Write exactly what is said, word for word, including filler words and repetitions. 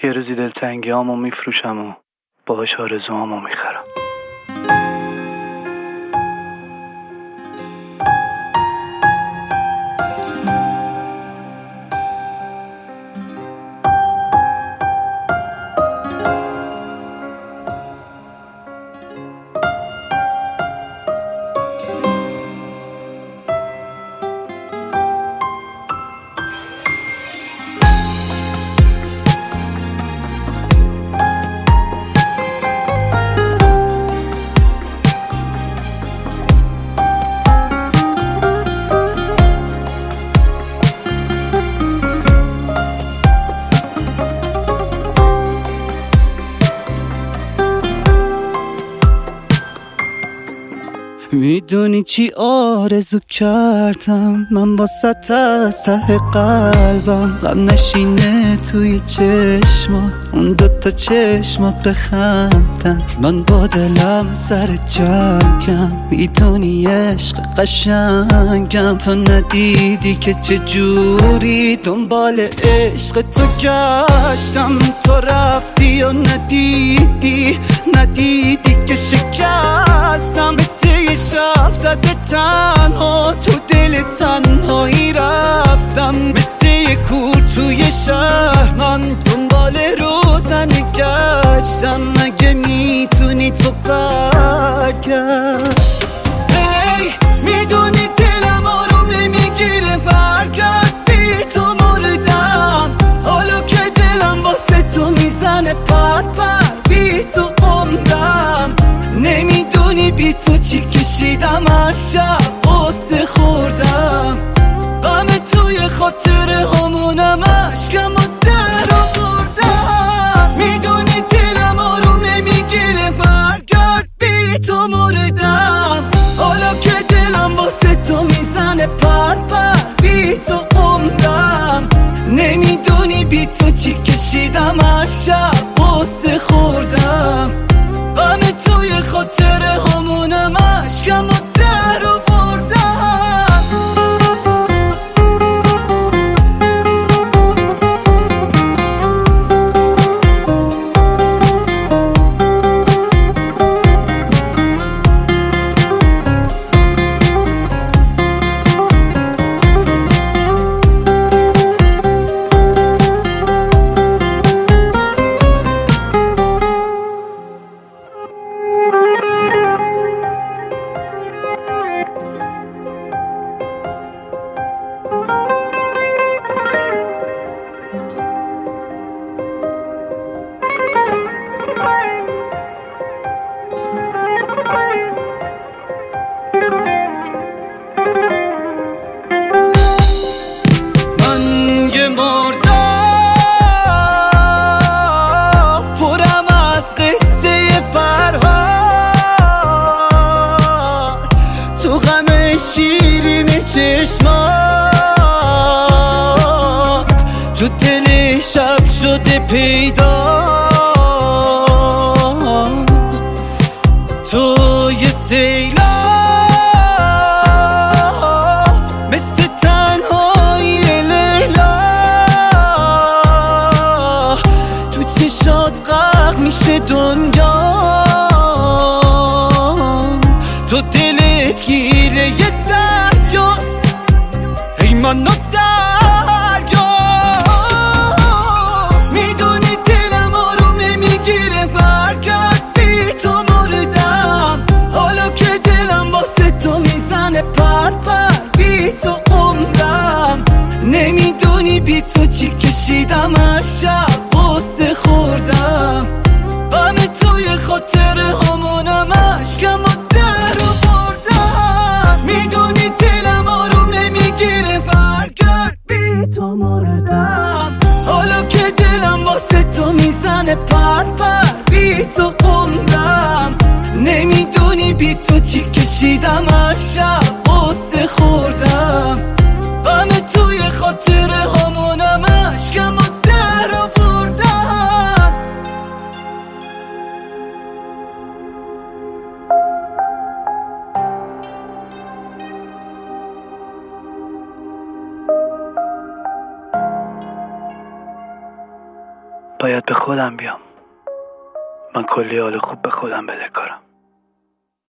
یه روزی دلتنگی هامو میفروشم و باهاش آرزوهامو میخرم. میدونی چی آرزو کردم من واسه از ته قلبم، غم نشینه توی چشمات، اون دوتا چشمات بخندن، من با دلم سر جنگم. میدونی عشق قشنگم، تو ندیدی که چجوری دنبال عشق تو گشتم، تو رفتی و ندیدی ندیدی که شکستم، مثل یه شب زده تنها تو دل تنهایی رفتم، مثل یه کور توی شهر من دنبال روزنه گشتم، مگه میتونی تو برگرد؟ ای میدونی دلم آروم نمیگیره، برگرد بی تو مردم، حالا که دلم واسه تو میزنه پر پر، بی تو عمرم، نمیدونی بی تو چی کشیدم، هر شب قصه خوردم، غم توی خاطره همونم، عشقم و در آوردم، میدونی دلم آروم نمیگیره، برگرد بی تو مردم، حالا که دلم واسه تو میزنه پر پر، بی تو عمرم، نمیدونی بی تو چی کشیدم، هر شب قصه خوردم، غم توی خاطره همونم، عشقم و در آوردم. شیرین چشمات تو دل شب شده پیدا، تو یه سیلاب مثل تنهایی لیلا، تو چشات غرق میشه دنیا، تو دلت گیره یه دریاست، ای منو دریا، میدونی دلم آروم نمیگیره، برگرد بی تو مردم، حالا که دلم واسه تو میزنه پر پر، بی تو عمرم، نمیدونی بی تو چی کشیدم، هر شب قصه خوردم، غم توی باید به خودم بیام. من کلی حال خوب به خودم بدهکارم.